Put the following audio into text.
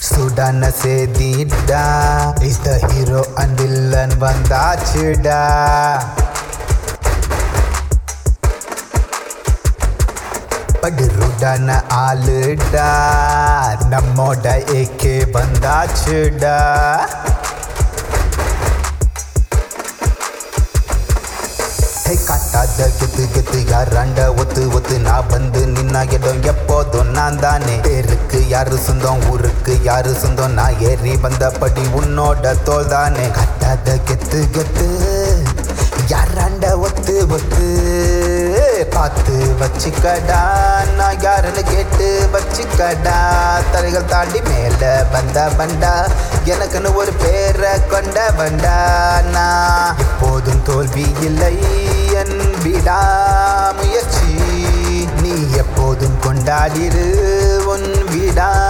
சுடான சேதிடா is the hero and villain வந்தாச்சுடா. படுருடான ஆளுடா நம்மோட ஏகே வந்தாச்சுடா. காட்டாத கெத்து கெத்து யாராண்ட ஒத்து ஒத்து நான் வந்து நின்னா இடம் எப்போதும் நான் தானே. பேருக்கு யாரு சொந்தம் ஊருக்கு யாரு சொந்தம் நான் ஏறி வந்தபடி உன்னோட தோல் தானே. காட்டாத கெத்து கெத்து யாராண்ட ஒத்து ஒத்து பார்த்து வச்சுக்கடா நான் யாருன்னு கேட்டு வச்சுக்கடா. தலைகள் தாண்டி மேல வந்த வண்டா எனக்குன்னு ஒரு பேரை கொண்ட வண்டா. நான் எப்போதும் தோல்வி இல்லை என் விடாமுயற்சி நீ எப்போதும் கொண்டாடிரு உன் விடா